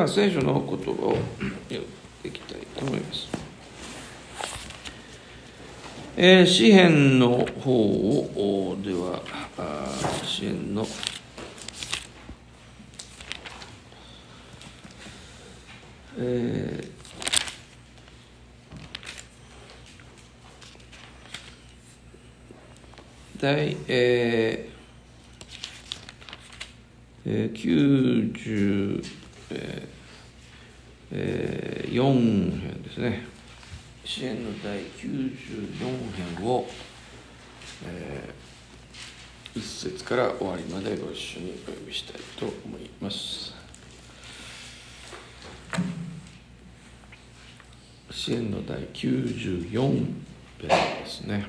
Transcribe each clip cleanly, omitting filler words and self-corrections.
は聖書の言葉を読んでいきたいと思います。詩編の方をでは詩編の第94編ですね。詩編の第94編を、1節から終わりまでご一緒にお読みしたいと思います。詩編の第94編ですね。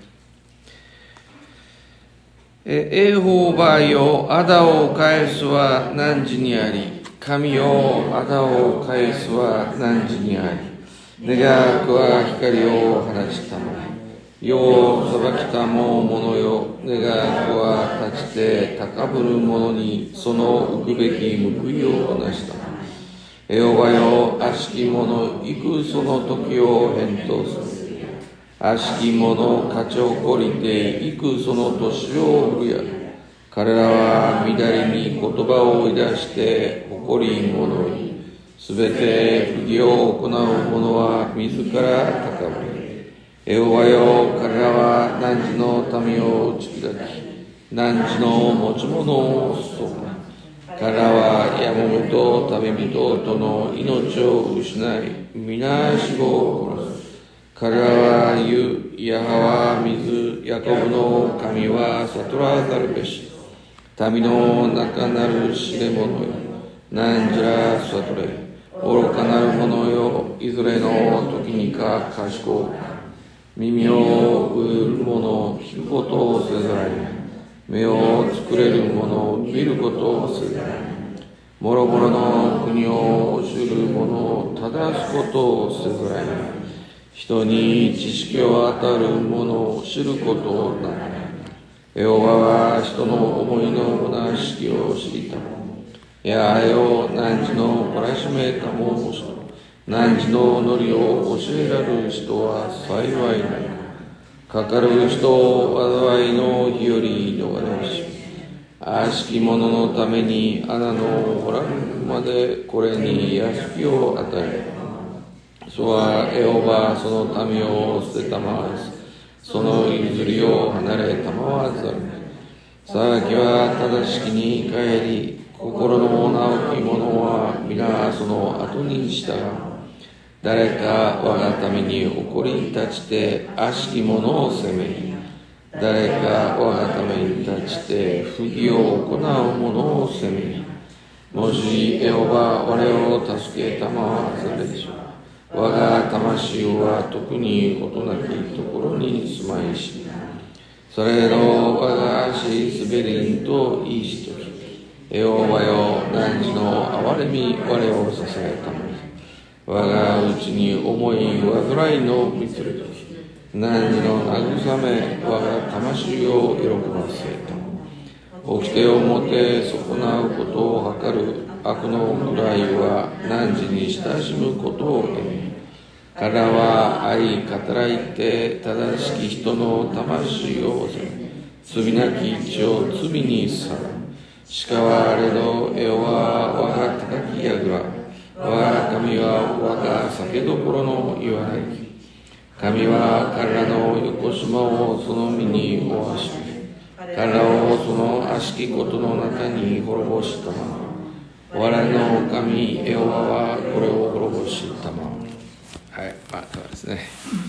エホバよ、仇を返すは汝にあり、神よ、仇を返すは汝にあり、願わくは光を放ちたまえ、世を裁きたも者よ、願わくは立ちて高ぶる者にその受くべき報いをなしたまえ。エホバよ、悪しき者、いくその時を返答する。悪しき者勝ち誇りていくその年を振るや。彼らは乱れに言葉を追い出して誇り者に、すべて不義を行う者は自ら高ぶり。エホバよ、彼らは汝の民を打ち砕き、汝の持ち物をそぐ。彼らはやもめと旅人との命を失い、皆死後を殺す。彼らは言う、ヤハは水、ヤコブの神は悟らざるべし。民の中なる知れ者よ、なんじら悟れ。愚かなる者よ、いずれの時にか賢く。耳を売る者、聞くことをせざらい。目を作れる者、見ることをせざらい。もろもろの国を知る者、正すことをせざらい。人に知識を与える者を知ることならない。エホバは人の思いの虚しきを知りたも。やあよ、汝の懲らしめたもの人、汝の乗りを教えられる人は幸いなり。かかる人を災いの日より逃れし、悪しき者のために穴の掘られるまでこれに安きを与える。そはエホバその民を捨てたまわず、その譲りを離れたまわざる。裁きは正しきに帰り、心の直き者は皆その後に従う。誰か我が民に怒り立ちて悪しき者を責めり、誰か我が民に立ちて不義を行う者を責めり。もしエホバ我を助けたまわざるでしょう。我が魂は特に音なきところに住まいし、それの我が足滑りんといいしとき、エホバよ、汝の憐れみ我を支えたまえ。我がうちに重い患いのみつるとき、汝の慰め我が魂を喜ばせたまえ。掟をもて損なうことを図る悪の位は汝に親しむことを得る。彼らは愛語らいて正しき人の魂を治め、罪なき血を罪にさら。しかはあれど、エホバは我が高き櫓、我が神は我が酒どころの岩なり。神は彼らの横島をその身に負わしめ、彼らをその悪しきことの中に滅ぼしたまま。我らの神エホバはこれを滅ぼしたまま。はい、そうですね。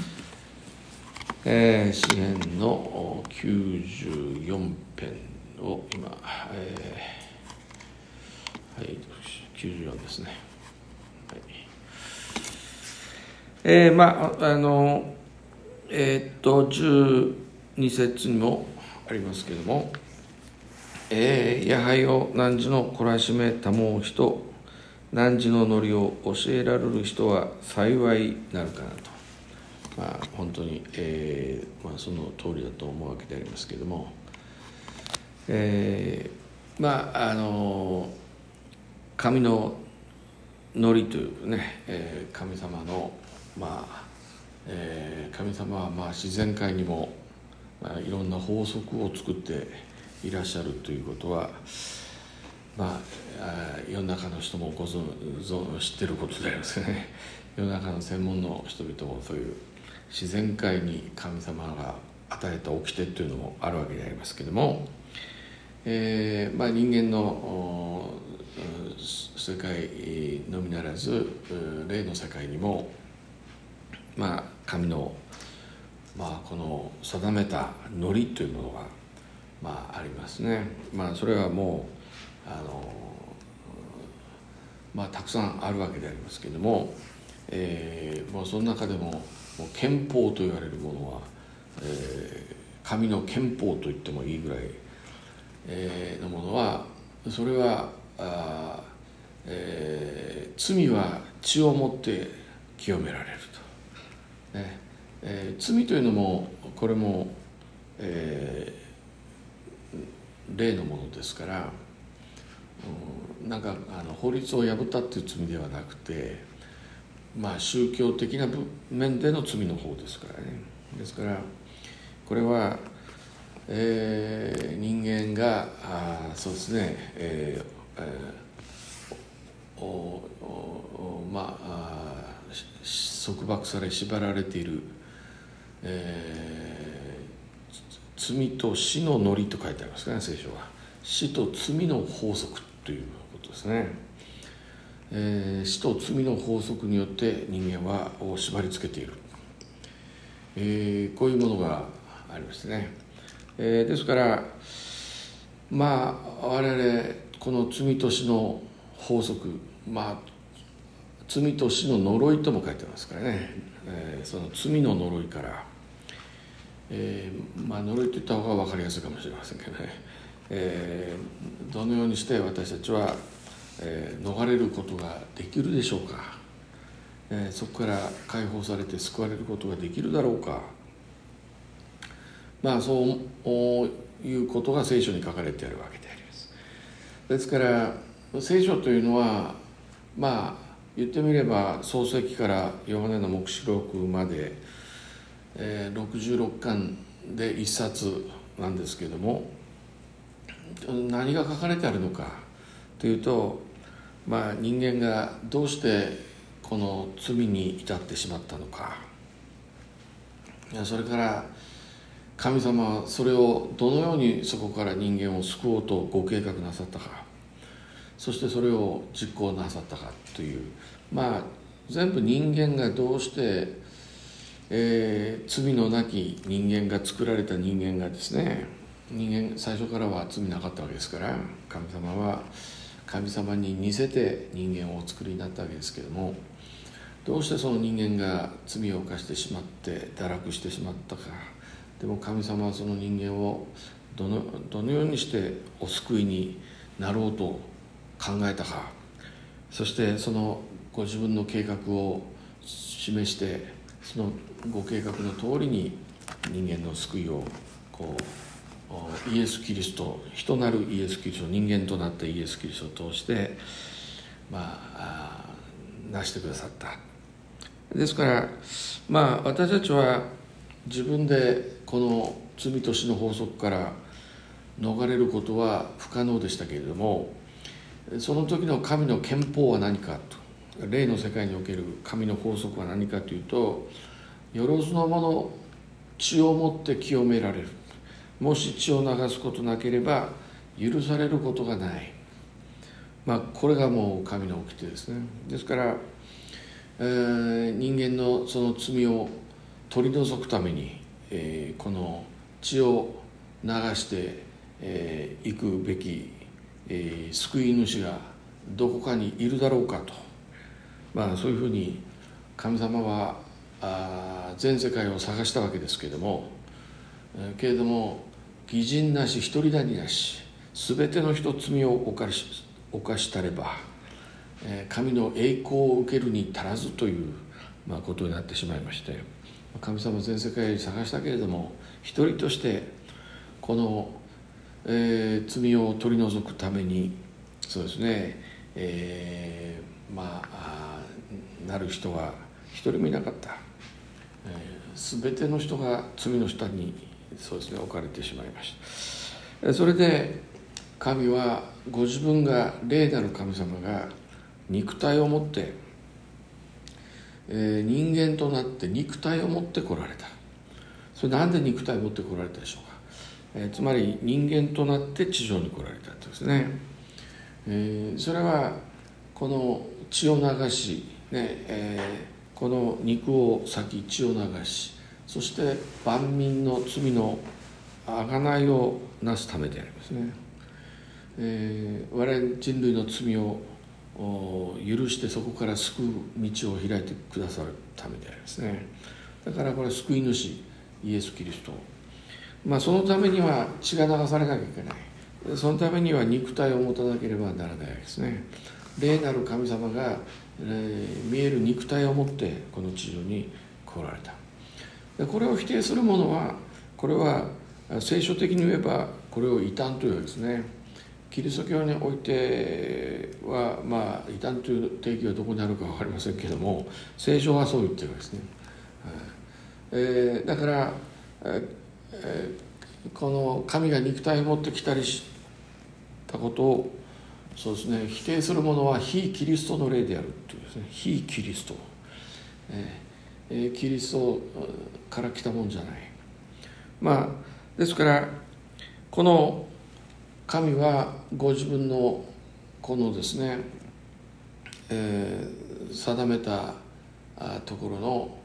詩編の94編を今、はい、94ですね。12節にもありますけれども、やはよ、汝の懲らしめたもう人、汝の乗りを教えられる人は幸いなるかなと。本当に、その通りだと思うわけでありますけれども、神の則というね、神様の神様は自然界にもいろんな法則を作っていらっしゃるということは世の中の人も知ってることでありますね。世の中の専門の人々もそういう自然界に神様が与えた掟というのもあるわけでありますけれども、人間の世界のみならず霊の世界にも神のこの定めた則というものがありますね。それはもうたくさんあるわけでありますけれども、もうその中でも憲法と言われるものは、神の憲法と言ってもいいぐらい、のものはそれは罪は血をもって清められると、罪というのもこれも、霊のものですから、法律を破ったっていう罪ではなくて、宗教的な面での罪の方ですからね。ですからこれは、人間がそうですね、束縛され縛られている、罪と死の則と書いてありますね、聖書は。死と罪の法則ということですね。死と罪の法則によって人間を縛り付けている、こういうものがありますね。ですから我々この罪と死の法則、罪と死の呪いとも書いてますからね、その罪の呪いから、呪いと言った方が分かりやすいかもしれませんけどね、どのようにして私たちは、逃れることができるでしょうか、そこから解放されて救われることができるだろうか。そういうことが聖書に書かれているわけであります。ですから聖書というのは言ってみれば創世記からヨハネの黙示録まで、66巻で一冊なんですけれども、何が書かれてあるのかというと、人間がどうしてこの罪に至ってしまったのか、それから神様はそれをどのようにそこから人間を救おうとご計画なさったか、そしてそれを実行なさったかという、全部人間がどうして、罪のなき人間が作られた人間がですね、最初からは罪なかったわけですから、神様は神様に似せて人間をお作りになったわけですけれども、どうしてその人間が罪を犯してしまって堕落してしまったか。でも神様はその人間をどのようにしてお救いになろうと考えたか、そしてそのご自分の計画を示して、そのご計画の通りに人間の救いをイエス・キリスト、人なるイエス・キリスト、人間となったイエス・キリストを通して成してくださった。ですから私たちは自分でこの罪と死の法則から逃れることは不可能でしたけれども、その時の神の憲法は何かと、霊の世界における神の法則は何かというと、よろずのもの血をもって清められる。もし血を流すことなければ許されることがない、これがもう神の掟ですね。ですから、人間のその罪を取り除くために、この血を流していくべき、救い主がどこかにいるだろうかと、そういうふうに神様は全世界を探したわけですけれども、けれども義人なし一人なりなし、全ての人罪を犯したれば神の栄光を受けるに足らずということになってしまいまして、神様は全世界に探したけれども、一人としてこの、罪を取り除くために、そうですね、 なる人は一人もいなかった。全ての人が罪の下に置かれてしまいました。それで神はご自分が霊なる神様が肉体を持って、人間となって肉体を持って来られた。それなんで肉体を持って来られたでしょうか。つまり人間となって地上に来られたとですね。それはこの血を流し、この肉を裂き血を流し、そして万民の罪の贖いをなすためでありますね。我々人類の罪を許してそこから救う道を開いてくださるためでありますね。だからこれは救い主イエス・キリスト、そのためには血が流されなきゃいけない。そのためには肉体を持たなければならないわけですね。霊なる神様が、見える肉体を持ってこの地上に来られた。これを否定する者は、これは聖書的に言えばこれを異端というわけですね。キリスト教においては、異端という定義はどこにあるか分かりませんけれども、聖書はそう言ってるわけですね。だから、この神が肉体を持ってきたりしたことを否定する者は非キリストの霊であるというですね。非キリスト、キリストから来たもんじゃない。ですからこの神はご自分のこのですね、定めたところ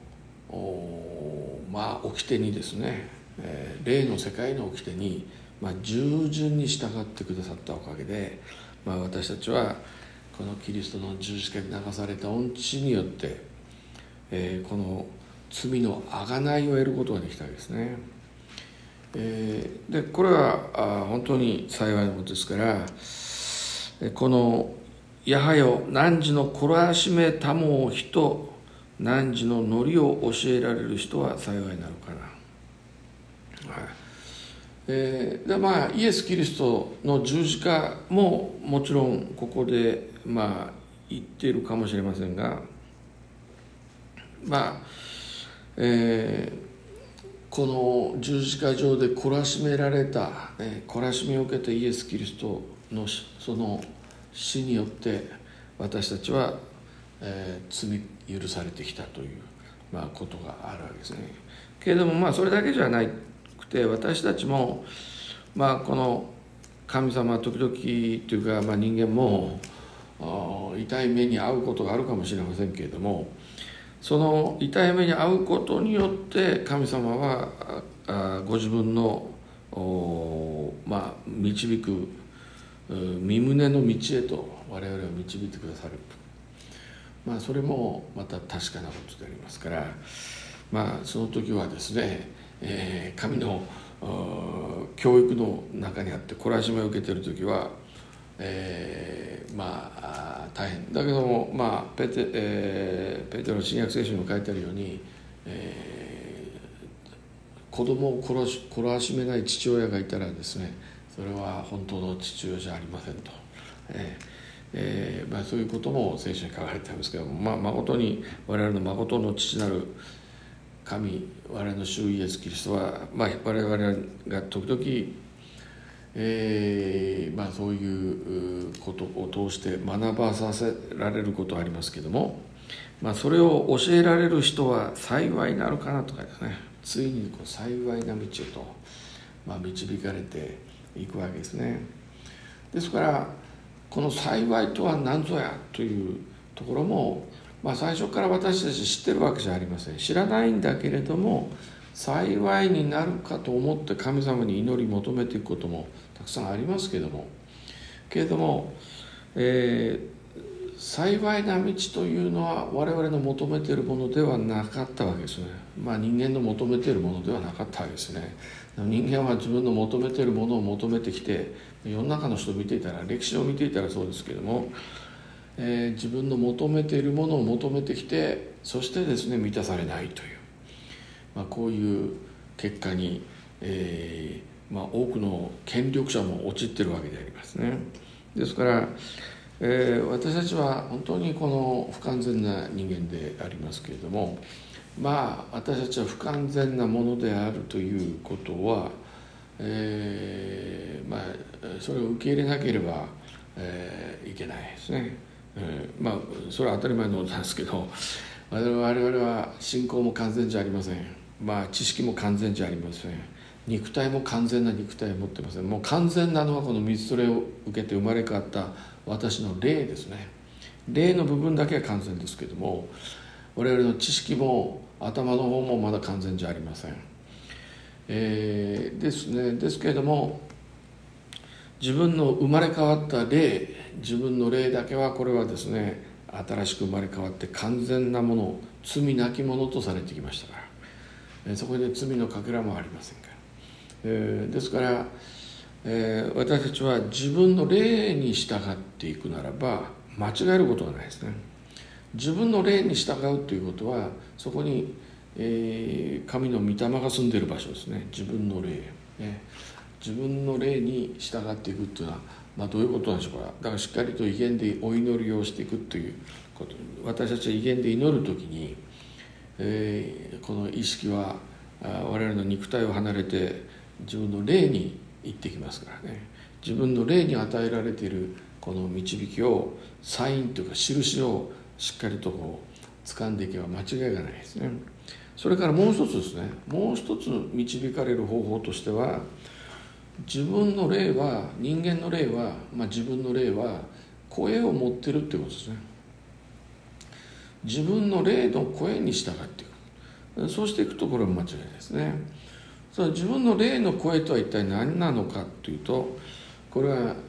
の掟にですね、霊の世界の掟に、従順に従ってくださったおかげで、私たちはこのキリストの十字架に流された御血によって、この罪の贖いを得ることができたわけですね。でこれは本当に幸いなことですから、このやはよ汝の懲らしめたもう人、汝ののりを教えられる人は幸いなのかな。イエス・キリストの十字架ももちろんここで言っているかもしれませんが、この十字架上で懲らしめられた、懲らしめを受けたイエス・キリストのその死によって私たちは、罪許されてきたという、ことがあるわけですね。けれどもそれだけじゃなくて、私たちもこの神様は時々というか、人間も痛い目に遭うことがあるかもしれませんけれども、その痛い目に遭うことによって神様はご自分の導く御胸の道へと我々を導いてくださる。それもまた確かなことでありますから、その時はですね、神の教育の中にあって懲らしめを受けている時は、大変だけども、ペテロの新約聖書にも書いてあるように、子供を懲らしめない父親がいたらですね、それは本当の父親じゃありませんと、そういうことも聖書に書かれてあるんですけども、誠に我々の誠の父なる神、我々の主イエス・キリストは、我々が時々そういうことを通して学ばさせられることはありますけども、それを教えられる人は幸いなるかなとかですね、ついに幸いな道へと、導かれていくわけですね。ですからこの幸いとは何ぞやというところも、最初から私たち知ってるわけじゃありません。知らないんだけれども、幸いになるかと思って神様に祈り求めていくこともたくさんありますけれども、幸いな道というのは我々の求めているものではなかったわけですね。人間の求めているものではなかったわけですね。人間は自分の求めているものを求めてきて、世の中の人を見ていたら、歴史を見ていたらそうですけれども、自分の求めているものを求めてきて、そしてですね満たされないという、こういう結果に、多くの権力者も陥っているわけでありますね。ですから私たちは本当にこの不完全な人間でありますけれども、私たちは不完全なものであるということは、それを受け入れなければ、いけないですね。それは当たり前のことなんですけど、我々は信仰も完全じゃありません。知識も完全じゃありません。肉体も完全な肉体を持っていません。もう完全なのはこの水それを受けて生まれ変わった私の霊ですね。霊の部分だけは完全ですけども、我々の知識も頭の方もまだ完全じゃありません。ですけれども、自分の生まれ変わった霊、自分の霊だけはこれはですね、新しく生まれ変わって完全なもの、罪なきものとされてきましたから、そこで罪のかけらもありませんから、ですから、私たちは自分の霊に従っていくならば間違えることはないですね。自分の霊に従うということは、そこに、神の御霊が住んでいる場所ですね。自分の霊、自分の霊に従っていくというのは、どういうことなんでしょうか。だからしっかりと威厳でお祈りをしていくということ。私たちは威厳で祈るときに、この意識は我々の肉体を離れて自分の霊に行ってきますからね。自分の霊に与えられているこの導きを、サインというか印をしっかりと掴んでいけば間違いがないですね。それからもう一つですね、もう一つ導かれる方法としては、自分の霊は、人間の霊は、自分の霊は声を持ってるっていうことですね。自分の霊の声に従っていく。そうしていくところは間違いないですね。その自分の霊の声とは一体何なのかというと、これは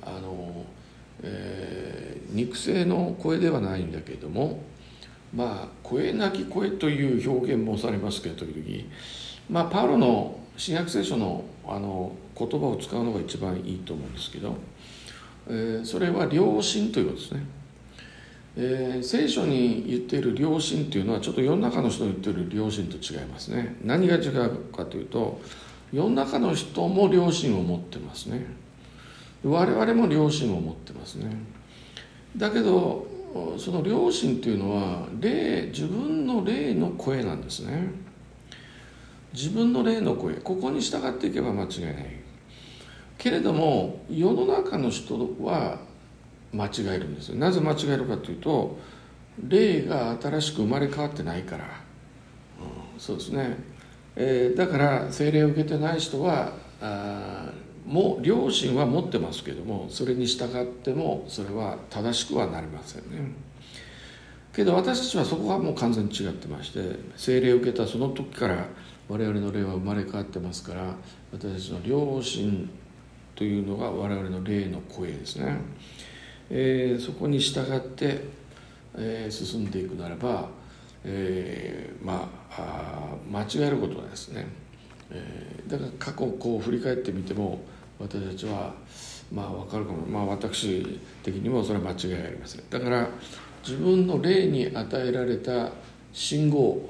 肉声の声ではないんだけれども、声なき声という表現もされますけど、時々、パウロの新約聖書の言葉を使うのが一番いいと思うんですけど、それは良心ということですね。聖書に言っている良心というのは、ちょっと世の中の人の言っている良心と違いますね。何が違うかというと、世の中の人も良心を持ってますね。我々も良心を持ってますね。だけどその良心というのは自分の霊の声なんですね。自分の霊の声、ここに従っていけば間違いないけれども、世の中の人は間違えるんですよ。なぜ間違えるかというと、霊が新しく生まれ変わってないから、そうですね。だから聖霊を受けてない人はもう良心は持ってますけども、それに従ってもそれは正しくはなりませんね。けど私たちはそこはもう完全に違ってまして、聖霊を受けたその時から我々の霊は生まれ変わってますから、私たちの良心というのが我々の霊の声ですね。そこに従って、進んでいくならば、間違えることはですね、だから過去を振り返ってみても、私たちは分かるかも、私的にもそれは間違いありません。だから自分の霊に与えられた信号、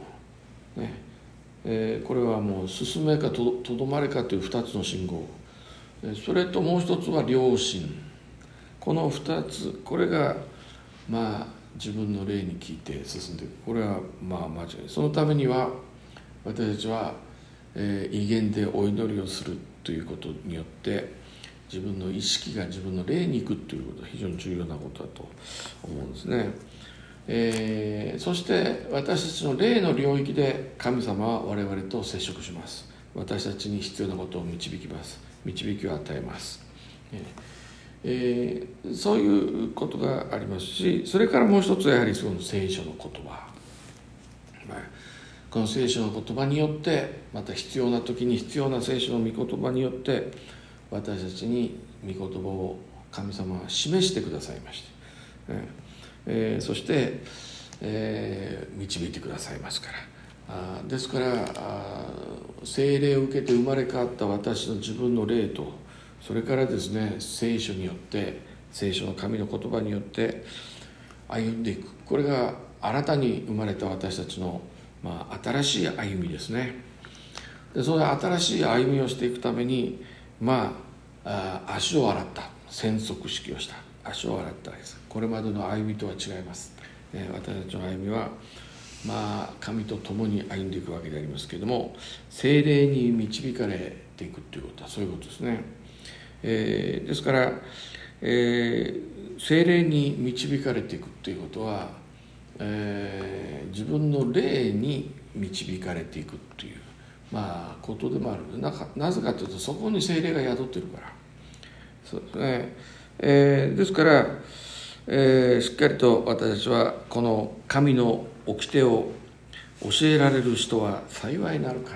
これはもう進めかとどまれかという2つの信号、それともう一つは良心、この2つ、これが自分の霊に聞いて進んでいく。これは間違い。そのためには私たちは威厳でお祈りをするということによって、自分の意識が自分の霊に行くということは非常に重要なことだと思うんですね。そして私たちの霊の領域で神様は我々と接触します。私たちに必要なことを導きます。導きを与えます。そういうことがありますし、それからもう一つはやはりその聖書の言葉、この聖書の言葉によって、また必要な時に必要な聖書の御言葉によって私たちに御言葉を神様は示してくださいまして、そして、導いてくださいますから。ですから聖霊を受けて生まれ変わった私の自分の霊と、それからですね、聖書によって、聖書の神の言葉によって歩んでいく。これが新たに生まれた私たちの、新しい歩みですね。でその新しい歩みをしていくために、足を洗った、洗足式をした。 足を洗ったわけです。これまでの歩みとは違います。私たちの歩みは神と共に歩んでいくわけでありますけれども、聖霊に導かれていくということはそういうことですね。ですから、聖霊に導かれていくということは、自分の霊に導かれていくということでもある。なぜかというと、そこに聖霊が宿っているから。そうですね。ですから、しっかりと私たちはこの神の掟を教えられる人は幸いになるから、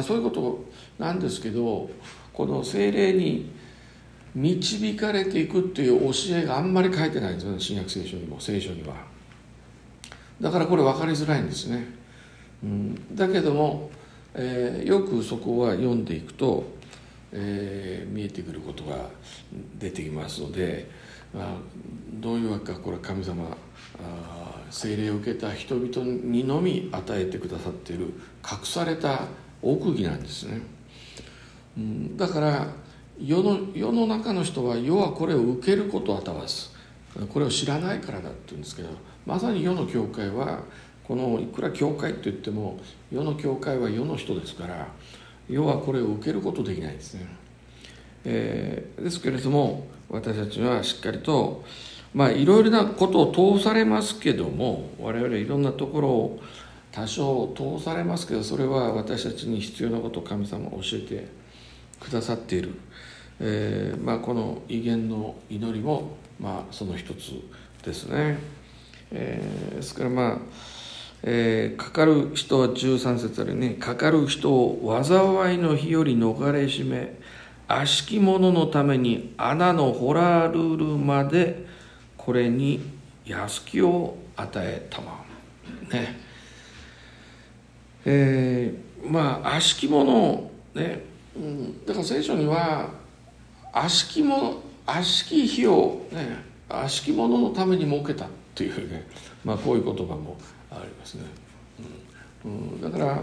そういうことなんですけど、この聖霊に導かれていくっていう教えがあんまり書いてないんですよね、新約聖書にも聖書には。だからこれ分かりづらいんですね。だけども、よくそこは読んでいくと、見えてくることが出てきますので、どういうわけか、これは神様聖霊を受けた人々にのみ与えてくださっている隠された奥義なんですね。だから世の中の人は世はこれを受けることを表す、これを知らないからだって言うんですけど、まさに世の教会は、このいくら教会と言っても世の教会は世の人ですから、世はこれを受けることできないですね。ですけれども、私たちはしっかりといろいろなことを通されますけども、我々いろんなところを多少通されますけど、それは私たちに必要なことを神様が教えてくださっている。この異言の祈りもその一つですね。ですからかかる人は13節あるね、かかる人を災いの火より逃れしめ、悪しき者のために穴の掘らるるまでこれに安きを与えたまね。悪しき者ね、だから聖書には悪しき火をね、悪しき者のために設けたっていうね、こういう言葉もありますね。だから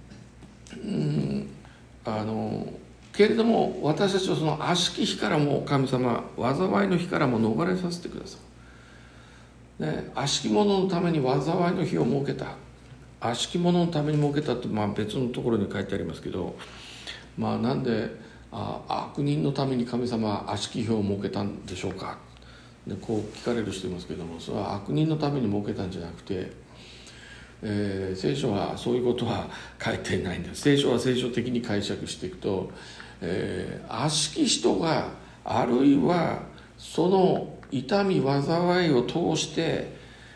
けれども、私たちはその悪しき火からも神様、災いの火からも逃れさせてください。悪しき者のために災いの火を設けた。悪しき者のために設けたって別のところに書いてありますけど、なんで悪人のために神様は悪しき火を設けたんでしょうか。でこう聞かれる人いますけども、それは悪人のために設けたんじゃなくて、聖書はそういうことは書いていないんです。聖書は聖書的に解釈していくと、悪しき人があるいはその痛み災いを通して、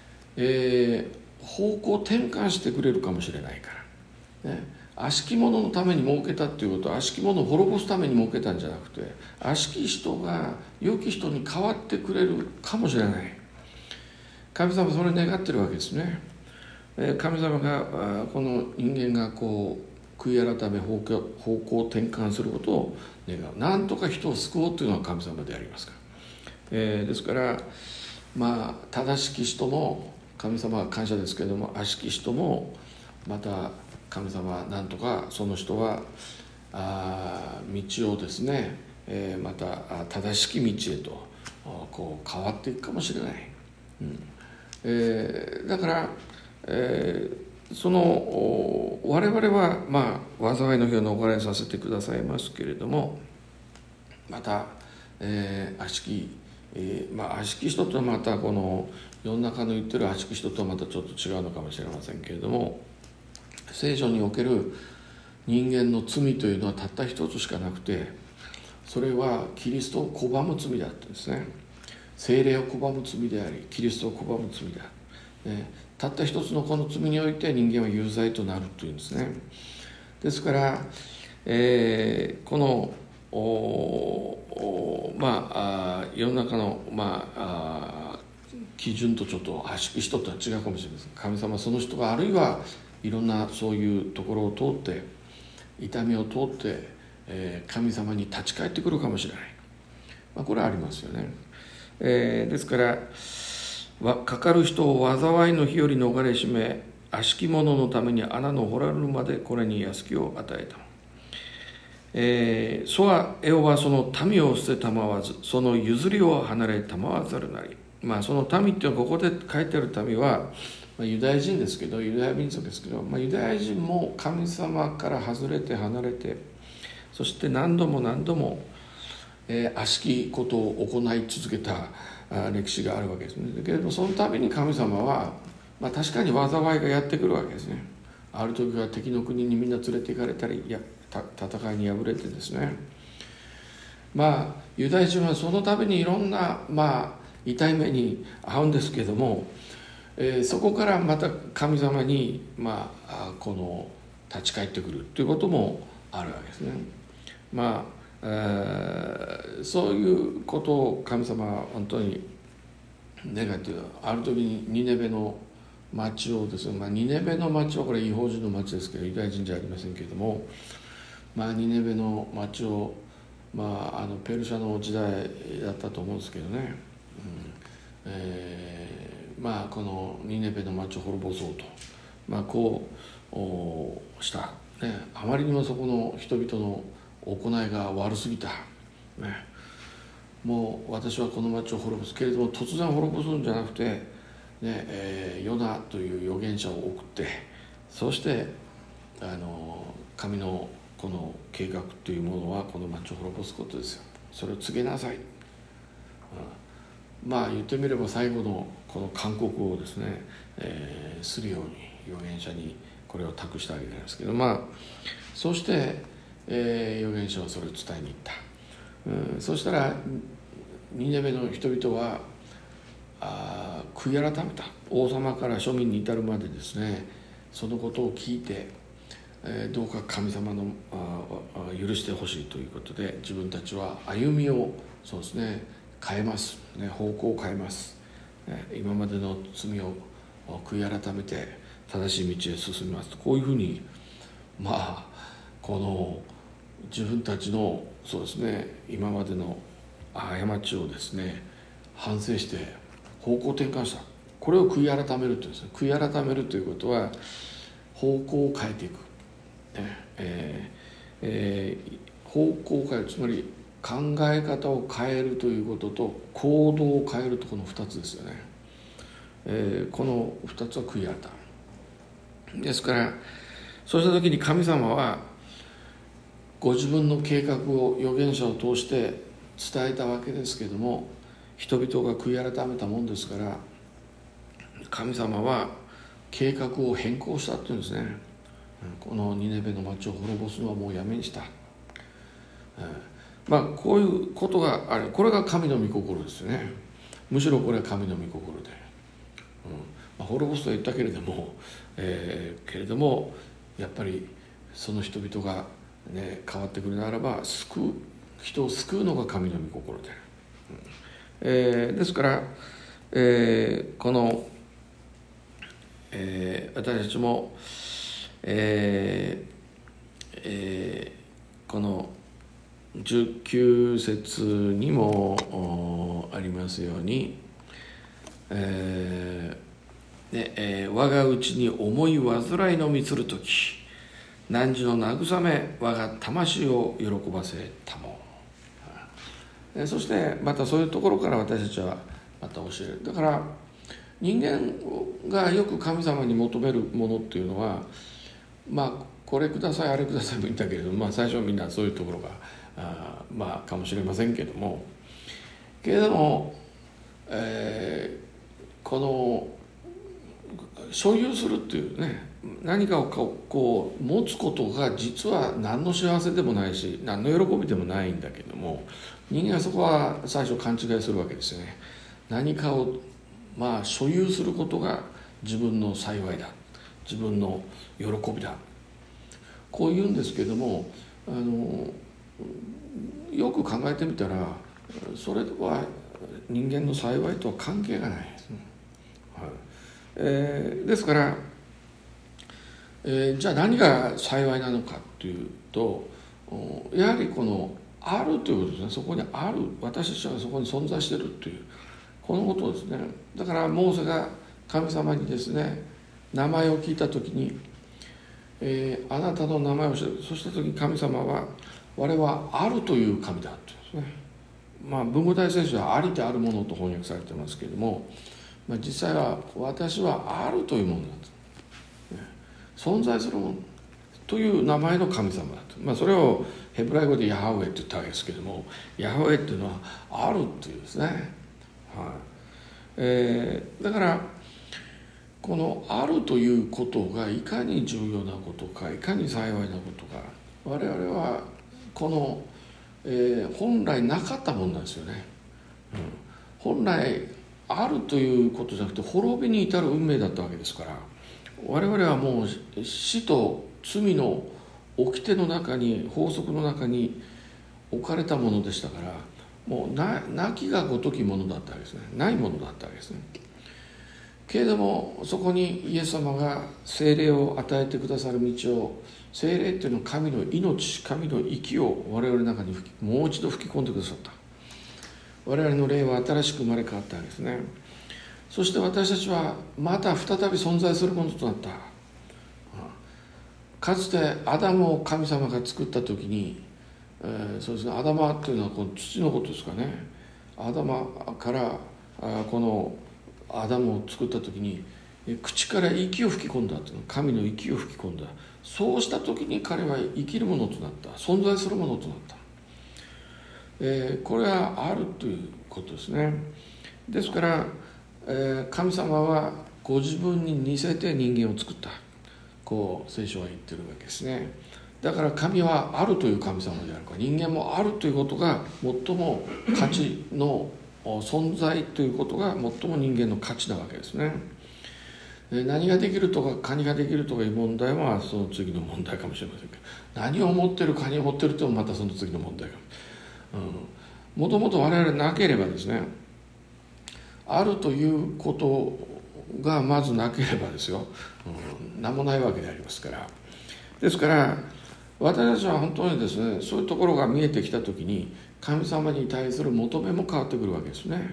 方向転換してくれるかもしれないから、悪しき者のために設けたっていうことは、悪しき者を滅ぼすために設けたんじゃなくて、悪しき人が良き人に変わってくれるかもしれない。神様はそれを願ってるわけですね。神様がこの人間が悔い改め方向転換することを願う。なんとか人を救おうというのは神様でありますから、ですから正しき人も神様は感謝ですけれども、悪しき人もまた神様はなんとかその人は道をですね、また正しき道へと変わっていくかもしれない、だからその我々は災いの日を逃れさせてくださいますけれども、また悪しき悪しき人とはまたこの世の中の言ってる悪しき人とはまたちょっと違うのかもしれませんけれども、聖書における人間の罪というのはたった一つしかなくて、それはキリストを拒む罪だったんですね。聖霊を拒む罪であり、キリストを拒む罪である、たった一つのこの罪において人間は有罪となるというんですね。ですから、この世の中の基準とちょっと悪しき人とは違うかもしれません。神様はその人があるいはいろんなそういうところを通って痛みを通って、神様に立ち返ってくるかもしれない、これはありますよね。ですからかかる人を災いの火より逃れしめ、悪しき者のために穴の掘られるまでこれに安きを与えた。 そはエホバはその民を捨てたまわず、その譲りを離れたまわざるなり。その民っていうのはここで書いてある民は、ユダヤ人ですけど、ユダヤ民族ですけど、ユダヤ人も神様から外れて離れて、そして何度も何度も、悪しきことを行い続けた歴史があるわけですね。だけれどその度に神様は、確かに災いがやってくるわけですね。ある時は敵の国にみんな連れて行かれたり、戦いに敗れてですね、ユダヤ人はその度にいろんな、痛い目に遭うんですけども、そこからまた神様に、この立ち返ってくるということもあるわけですね。そういうことを神様は本当に願っている。ある時にニネベの町をですね、ニネベの町はこれ異邦人の町ですけどユダヤ人じゃありませんけれども、ニネベの町を、ペルシャの時代だったと思うんですけどね、このニネベの町を滅ぼそうと、こうした、あまりにもそこの人々の行いが悪すぎた、もう私はこの町を滅ぼすけれども、突然滅ぼすんじゃなくて、ヨナという預言者を送って、そして神のこの計画というものはこの町を滅ぼすことですよ。それを告げなさい。言ってみれば最後のこの勧告をですね、するように預言者にこれを託したわけなんですけど、そして預言者はそれを伝えに行った。そしたらニネベの人々は悔い改めた。王様から庶民に至るまでですね、そのことを聞いて、どうか神様の許してほしいということで、自分たちは歩みをそうですね変えます、方向を変えます、今までの罪を悔い改めて正しい道へ進みますと、こういうふうにこの自分たちのそうですね今までの過ちをですね反省して方向転換した。これを悔い改めるというですね、悔い改めるということは方向を変えていく、方向を変える、つまり考え方を変えるということと行動を変えると、この2つですよね。この2つは悔い改めですから、そうした時に神様はご自分の計画を預言者を通して伝えたわけですけれども、人々が悔い改めたもんですから、神様は計画を変更したっていうんですね。このニネベの町を滅ぼすのはもうやめにした。こういうことがある。これが神の御心ですよね。むしろこれは神の御心で、滅ぼすとは言ったけれども、やっぱりその人々が、変わってくるならば人を救うのが神の御心で、ですから、この、私たちも、この19節にもありますように、我がうちに重い患いのみつるとき、汝の慰め我が魂を喜ばせたも。そしてまたそういうところから私たちはまた教える。だから人間がよく神様に求めるものっていうのは、これくださいあれくださいも言ったけれども、最初はみんなそういうところがかもしれませんけれども、この所有するっていうね、何かをこう持つことが実は何の幸せでもないし何の喜びでもないんだけども、人間はそこは最初勘違いするわけですよね。何かを所有することが自分の幸いだ、自分の喜びだ、こう言うんですけども、よく考えてみたらそれは人間の幸いとは関係がないですね。ですから、じゃあ何が幸いなのかというと、やはりこのあるということですね。そこにある、私たちはそこに存在しているというこのことですね。だからモーセが神様にですね名前を聞いた時に、あなたの名前を知る。そした時に神様は我々はあるという神だとですね。文語体聖書はありてあるものと翻訳されてますけれども、実際は私はあるというものだと、存在するものという名前の神様だと、それをヘブライ語でヤハウェって言ったわけですけれども、ヤハウェっていうのはあるというですね、だからこのあるということがいかに重要なことか、いかに幸いなことか、我々はこの、本来なかったものなんですよね、本来あるということじゃなくて滅びに至る運命だったわけですから、我々はもう死と罪の掟の中に、法則の中に置かれたものでしたから、もうなきがごときものだったわけですね、ないものだったわけですね。けれどもそこにイエス様が聖霊を与えてくださる道を、聖霊っていうのは神の命、神の息を我々の中にもう一度吹き込んでくださった。我々の霊は新しく生まれ変わったわけですね。そして私たちはまた再び存在するものとなった。かつてアダムを神様が作った時に、そうですね、アダマというのはこの土のことですかね。アダマからこのアダムを作った時に口から息を吹き込んだというのは神の息を吹き込んだ。そうした時に彼は生きるものとなった、存在するものとなった。これはあるということですね。ですから、神様はご自分に似せて人間を作った、こう聖書は言ってるわけですね。だから神はあるという神様であるから、人間もあるということが最も価値の存在ということが最も人間の価値なわけですね。何ができるとかカニができるとかいう問題はその次の問題かもしれませんけど、何を持ってるカニを持ってるとまたその次の問題かも。もともと我々なければですね、あるということがまずなければですよ、何もないわけでありますから。ですから私たちは本当にですね、そういうところが見えてきたときに神様に対する求めも変わってくるわけですね。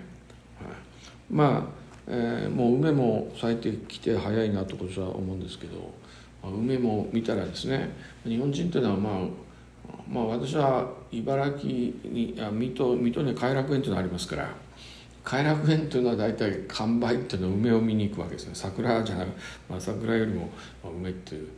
もう梅も咲いてきて早いなと私は思うんですけど、梅も見たらですね、日本人というのは私は茨城に水戸に偕楽園というのがありますから、偕楽園というのは大体完売っていうのは梅を見に行くわけですね。桜じゃなく、桜よりも梅っていう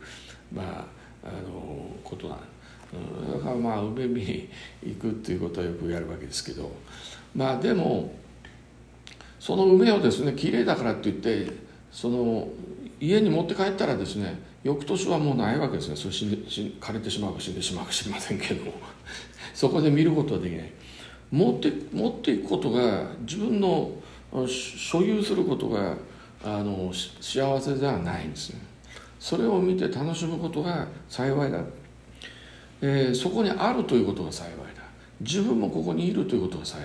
ことなんだから、梅見に行くっていうことはよくやるわけですけど、でもその梅をですね、きれいだからって言ってその家に持って帰ったらですね、翌年はもうないわけですね。それ枯れてしまうか死んでしまうか知りませんけどもそこで見ることはできない。持っていくことが、自分の所有することが幸せではないんですね。それを見て楽しむことが幸いだ、そこにあるということが幸いだ。自分もここにいるということが幸い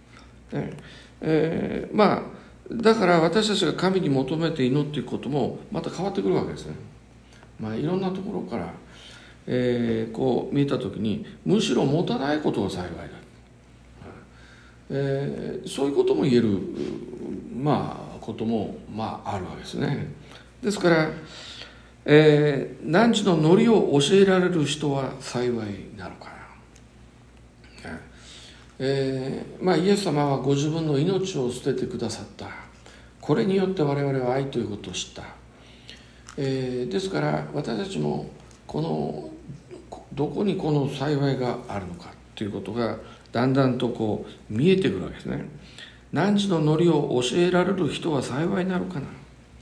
だ、だから私たちが神に求めて祈っていくこともまた変わってくるわけですね。いろんなところから、こう見えた時にむしろ持たないことが幸いだ、そういうことも言えることもあるわけですね。ですから汝のノリを教えられる人は幸いなのかな。イエス様はご自分の命を捨ててくださった。これによって我々は愛ということを知った。ですから私たちもどこにこの幸いがあるのかということがだんだんとこう見えてくるわけですね。汝のノリを教えられる人は幸いなのかな。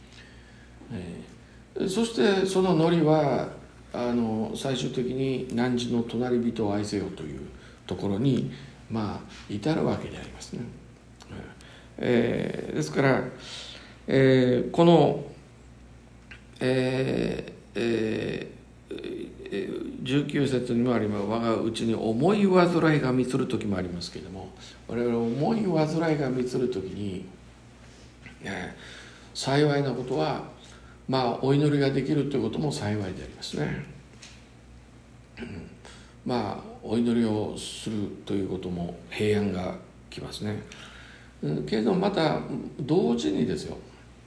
そしてそのノリは最終的に汝の隣人を愛せよというところに至るわけでありますね。ですから、この、19節にもあります、我がうちに重い患いが満つる時もありますけれども、我々重い患いが満つる時に、幸いなことはお祈りができるということも幸いでありますね。お祈りをするということも平安がきますね。けれどもまた同時にですよ、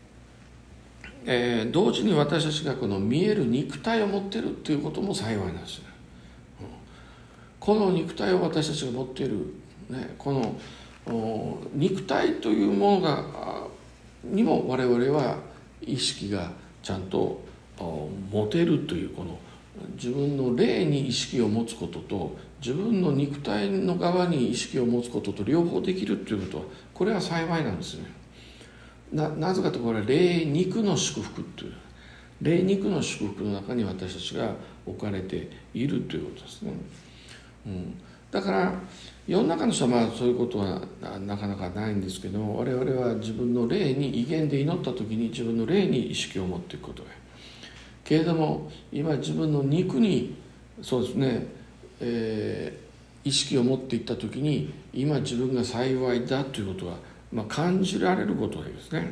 同時に私たちがこの見える肉体を持っているということも幸いなんですね。 この肉体を私たちが持っている、この肉体というものにも我々は意識がちゃんと持てるという、この自分の霊に意識を持つことと自分の肉体の側に意識を持つことと両方できるということは、これは幸いなんですね。なぜかというと、これは霊肉の祝福という、霊肉の祝福の中に私たちが置かれているということですね。だから世の中の人はそういうことはなかなかないんですけども、我々は自分の霊に威厳で祈った時に自分の霊に意識を持っていくことがけれども、今自分の肉にそうですね、意識を持っていった時に今自分が幸いだということは、感じられることですね。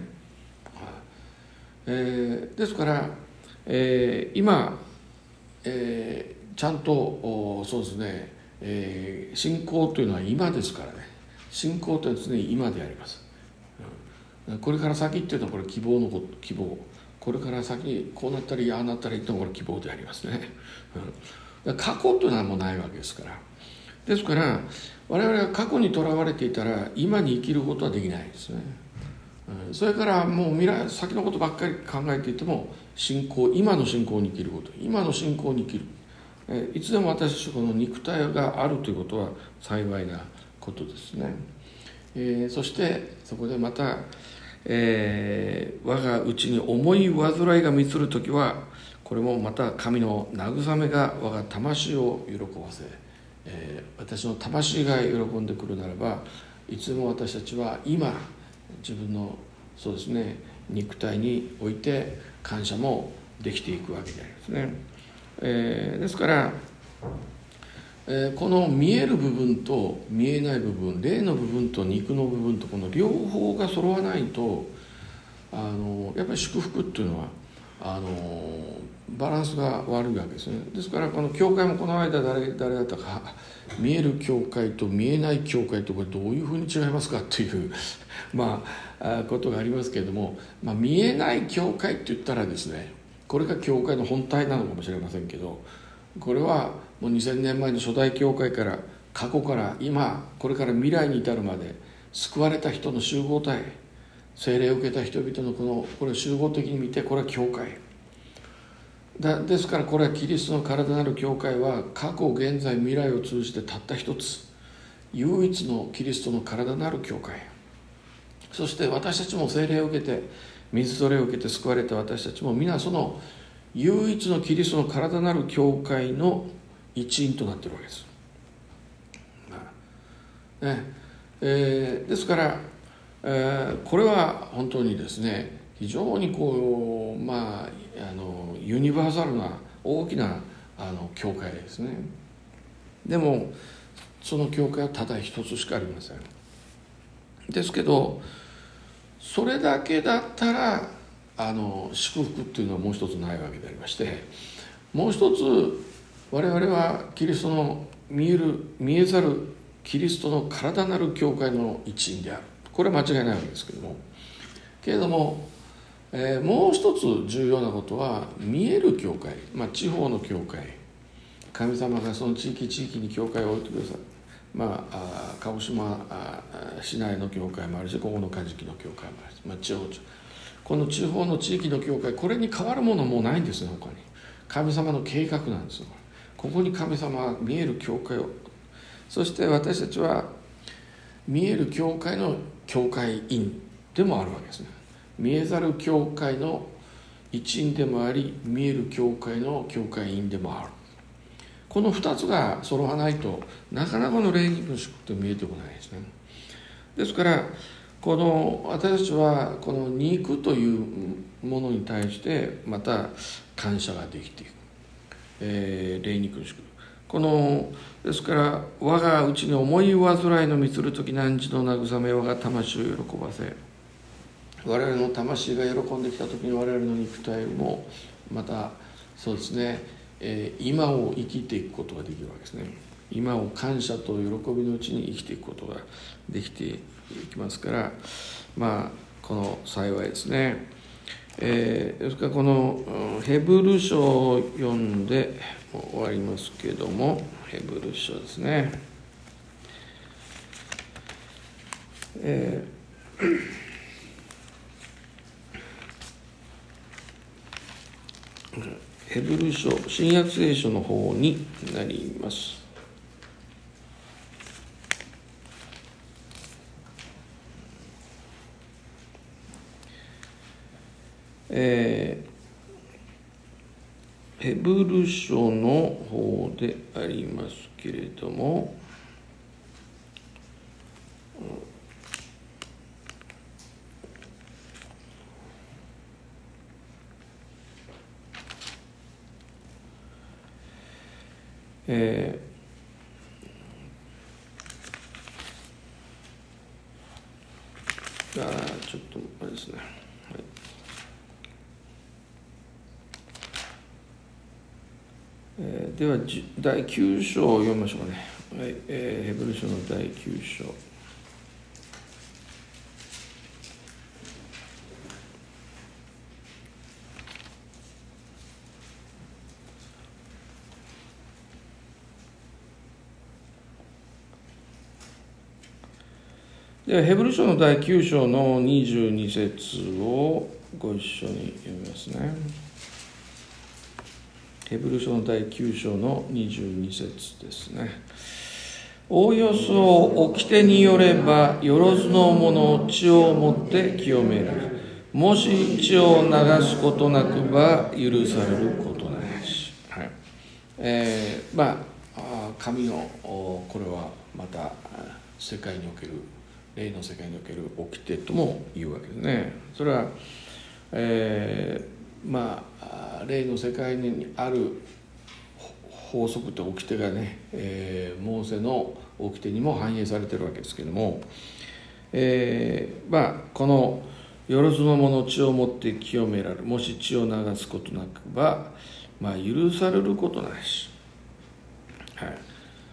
ですから、今、ちゃんとそうですね、信仰というのは今ですからね。信仰というのは常に今であります。これから先っていうのはこれ希望のこと、希望。これから先こうなったりああなったりっていうのはこれ希望でありますね。過去というのはもうないわけですから。ですから我々は過去にとらわれていたら今に生きることはできないですね。それからもう未来先のことばっかり考えていても信仰、今の信仰に生きること、今の信仰に生きる、いつでも私たちこの肉体があるということは幸いなことですね。そしてそこでまた、我がうちに重い患いが満ちるときは、これもまた神の慰めが我が魂を喜ばせ、私の魂が喜んでくるならば、いつでも私たちは今自分のそうですね肉体において感謝もできていくわけでありますね。ですから、この見える部分と見えない部分、霊の部分と肉の部分と、この両方が揃わないとやっぱり祝福っていうのはバランスが悪いわけですね。ですからこの教会もこの間誰だったか、見える教会と見えない教会とこれどういうふうに違いますかっていうことがありますけれども、見えない教会って言ったらですね、これが教会の本体なのかもしれませんけど、これはもう2000年前の初代教会から過去から今これから未来に至るまで救われた人の集合体、聖霊を受けた人々のこれを集合的に見て、これは教会ですから、これはキリストの体なる教会は過去現在未来を通じてたった一つ唯一のキリストの体なる教会、そして私たちも聖霊を受けて水と霊を受けて救われた私たちも皆その唯一のキリストの体なる教会の一員となっているわけです、ですから、これは本当にですね、非常にユニバーサルな大きな教会ですね。でもその教会はただ一つしかありません。ですけどそれだけだったら祝福っていうのはもう一つないわけでありまして、もう一つ我々はキリストの見えざるキリストの体なる教会の一員である、これは間違いないわけですけれども、もう一つ重要なことは見える教会、地方の教会、神様がその地域に教会を置いてください。鹿児島市内の教会もあるし、ここのカジキの教会もあるし、この地方の地域の教会、これに変わるものはもうないんですね。他に神様の計画なんですよ。ここに神様は見える教会を、そして私たちは見える教会の教会員でもあるわけですね。見えざる教会の一員でもあり、見える教会の教会員でもある。この2つが揃わないとなかなかの霊肉の祝福って見えてこないですね。ですから私たちはこの肉というものに対してまた感謝ができていく、霊肉の祝福、ですから我がうちに重い患いの満ちる時汝の慰め我が魂を喜ばせ、我々の魂が喜んできた時に我々の肉体もまたそうですね、今を生きていくことができるわけですね。今を感謝と喜びのうちに生きていくことができていきますから、この幸いですね。 ですからこのヘブル書を読んで終わりますけども、ヘブル書ですね。ヘブル書、新約聖書の方になります。ヘブル書の方でありますけれども、ちょっとあれですね、では第9章を読みましょうかね。はい、ヘブル書の第9章。ではヘブル書の第9章の22節をご一緒に読みますね。ヘブル書の第9章の22節ですね。おおよそ掟によれば、よろずの者血をもって清められる。もし血を流すことなくば許されることなし。はい。神のこれはまた世界における霊の世界における掟とも言うわけですね。それは、霊の世界にある法則と掟がね、モーセの掟にも反映されているわけですけれども、このよろずの者血をもって清められる。もし血を流すことなくば、許されることなし。はい。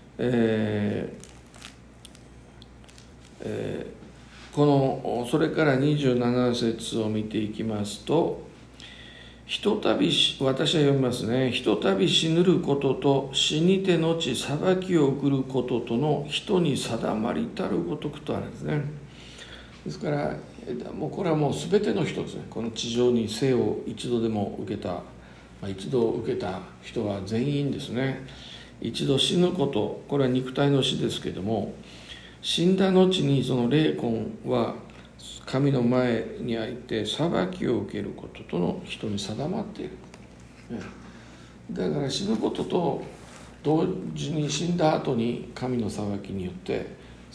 それから27節を見ていきますと、ひとたび私は読みますね。ひとたび死ぬることと死にて後裁きを受ることとの人に定まりたるごとくとあるんですね。ですからもうこれはもう全ての人ですね。この地上に生を一度でも受けた、一度受けた人は全員ですね。一度死ぬこと、これは肉体の死ですけれども、死んだ後にその霊魂は神の前にあいて裁きを受けることとの人に定まっている。だから死ぬことと同時に死んだ後に神の裁きによって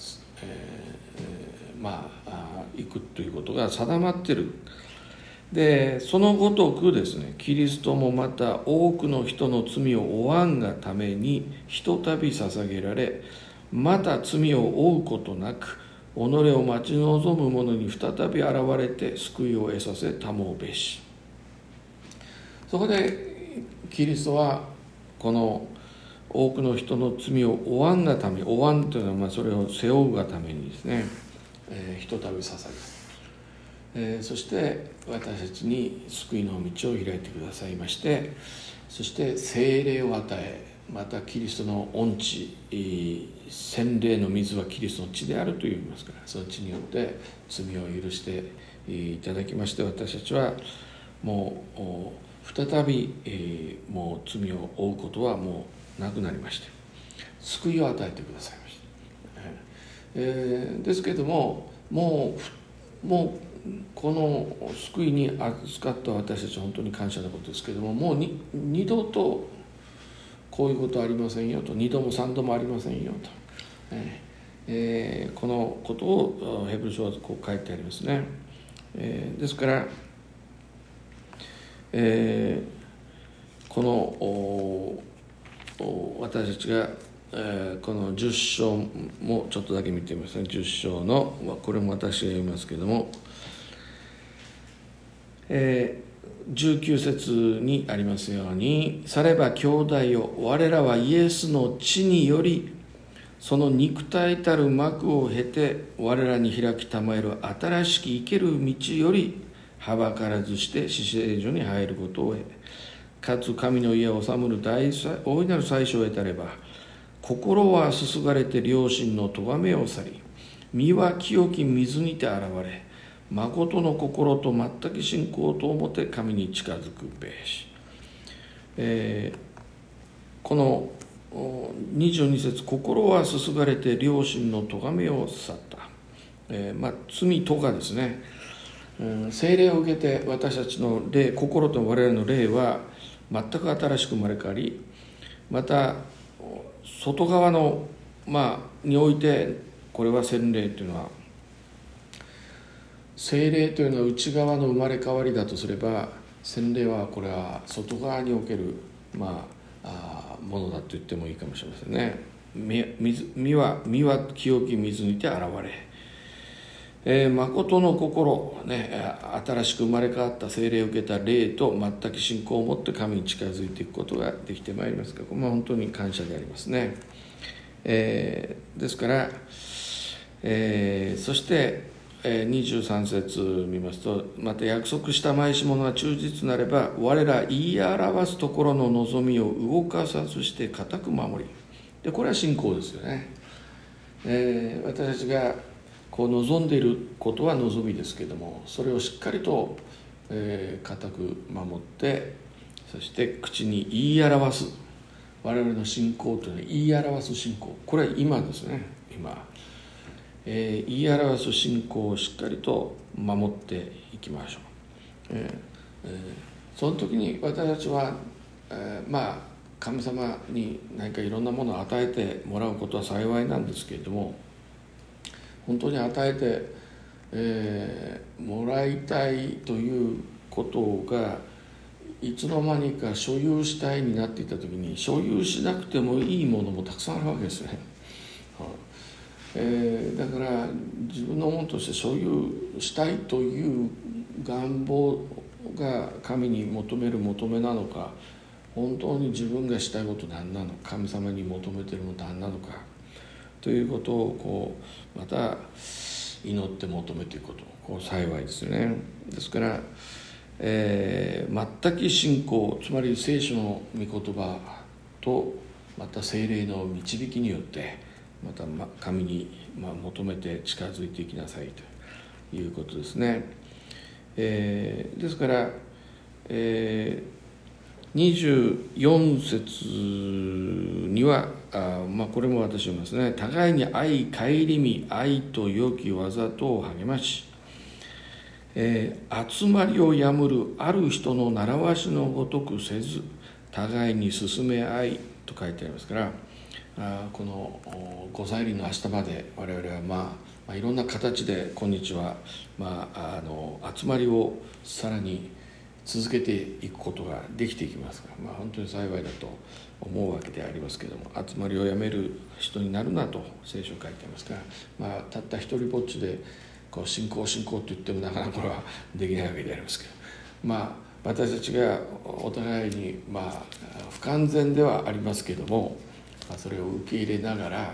行くということが定まっている。でそのごとくですね、キリストもまた多くの人の罪を負わんがためにひとたび捧げられ、また罪を負うことなく己を待ち望む者に再び現れて救いを得させたもうべし。そこでキリストはこの多くの人の罪を負わんがため、負わんというのはそれを背負うがためにですね、ひとたび捧げ、そして私たちに救いの道を開いてくださいまして、そして聖霊を与え、またキリストの御血、洗礼の水はキリストの血であると言いますから、その血によって罪を許していただきまして、私たちはもう再び、もう罪を負うことはもうなくなりまして、救いを与えてくださいました。ですけれども、もうこの救いに預かった私たちは本当に感謝なことですけれども、もう二度とこういうことはありませんよと、2度も3度もありませんよと、このことをヘブル書はこう書いてありますね。ですから、この私たちが、この10章もちょっとだけ見てみますね。10章のこれも私が読みますけれども、19節にありますように、されば兄弟よ、我らはイエスの血によりその肉体たる幕を経て我らに開きたまえる新しき生ける道よりはばからずして至聖所に入ることを得、かつ神の家を治むる大いなる最初を得たれば、心はすすがれて良心の咎めを去り、身は清き水にて現れ、誠の心と全く信仰と思って神に近づくべし。この22節、心はすすがれて良心の咎めを去った。罪とがですね、聖霊を受けて私たちの霊、心と我々の霊は全く新しく生まれ変わり、また外側の、において、これは洗礼というのは、聖霊というのは内側の生まれ変わりだとすれば、洗礼はこれは外側における、ものだと言ってもいいかもしれませんね。身は清き水にて現れ、誠の心、新しく生まれ変わった聖霊を受けた霊と全く信仰を持って神に近づいていくことができてまいりますから、本当に感謝でありますね。ですから、そして23節見ますと、また約束した毎し者が忠実なれば、我ら言い表すところの望みを動かさずして固く守り、でこれは信仰ですよね。私たちが望んでいることは望みですけれども、それをしっかりと固く守って、そして口に言い表す、我々の信仰というのは言い表す信仰、これは今ですね。言い表す信仰をしっかりと守っていきましょう。その時に私たちは、神様に何かいろんなものを与えてもらうことは幸いなんですけれども、本当に与えて、もらいたいということがいつの間にか所有したいになっていた時に、所有しなくてもいいものもたくさんあるわけですね。だから自分のものとして所有したいという願望が神に求める求めなのか、本当に自分がしたいこと何なのか、神様に求めているもの何なのかということをまた祈って求めていくこと、幸いですね。ですから、全く信仰、つまり聖書の御言葉とまた聖霊の導きによってまた神に求めて近づいていきなさいということですね。ですから、24節にはこれも私読みますね。互いに愛顧み、愛と良き技とを励まし、集まりをやむるある人の習わしのごとくせず、互いに進め合いと書いてありますから、この御祭輪の明日まで我々はいろんな形で今日は、集まりをさらに続けていくことができていきますから、本当に幸いだと思うわけでありますけれども、集まりをやめる人になるなと聖書書いてありますから、たった一人ぼっちで信仰と言ってもなかなかこれはできないわけでありますけど、私たちがお互いに不完全ではありますけれども、それを受け入れながら、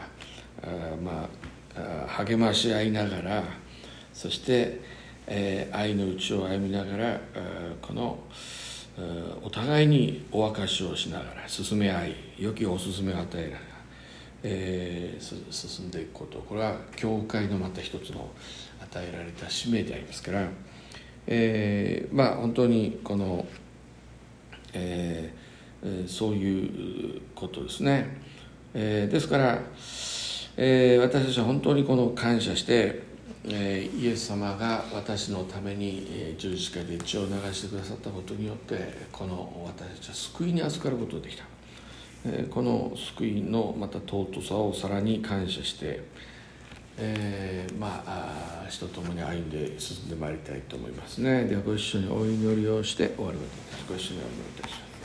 励まし合いながら、そして愛のうちを歩みながら、このお互いにお明かしをしながら進め合い、良きお勧めを与えながら、進んでいくこと、これは教会のまた一つの与えられた使命でありますから、本当にこの、そういうことですね。ですから、私たちは本当に感謝して、イエス様が私のために十字架で血を流してくださったことによって、この私たちは救いに預かることができた。この救いのまた尊さをさらに感謝して、死と共に歩んで進んでまいりたいと思いますね。ではご一緒にお祈りをして終わるわけです。ご一緒にお祈りいたします。